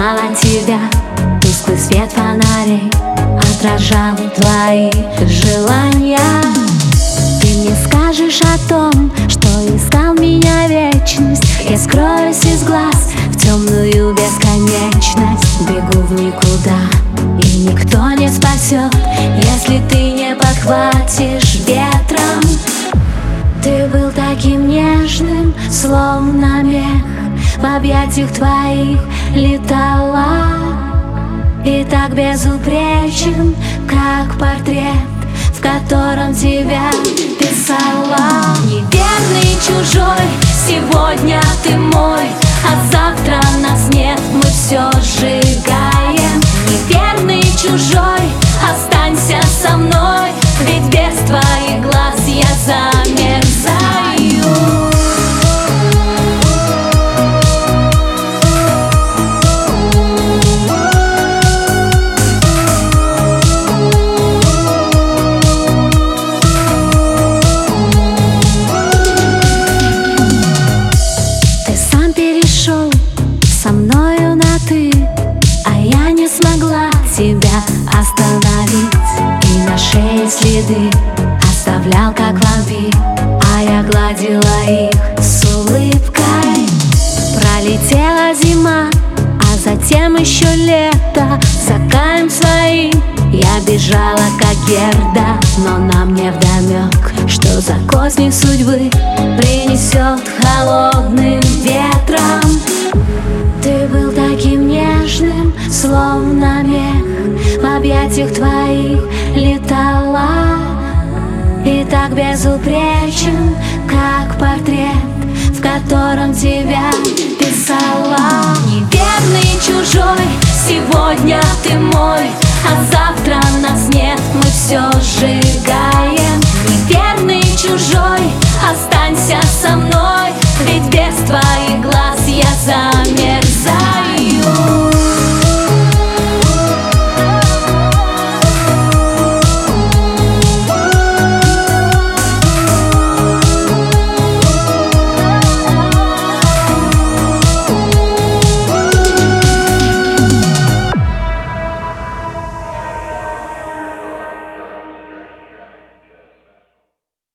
ждала тебя. Тусклый свет фонарей отражал твои желания. Ты мне скажешь о том, что искал меня вечность. Я скроюсь из глаз в темную бесконечность. Бегу в никуда, и никто не спасет, если ты не подхватишь ветром. Ты был таким нежным, словно мех, в объятиях твоих летала. И так безупречен, как портрет, в котором тебя писала. Неверный чужой, сегодня ты мой, а завтра нас нет, мы все сжигаем. Неверный чужой, останься со мной, ведь без твоих глаз я замерзаю. Со мною на ты, а я не смогла тебя остановить. И на шее следы оставлял, как вампир, а я гладила их с улыбкой. Пролетела зима, а затем еще лето. За каем своим я бежала, как Герда, но нам не вдомек, что за козни судьбы принесет холодным ветром. Ты был таким нежным, словно мех, в объятиях твоих летала. И так безупречен, как портрет, в котором тебя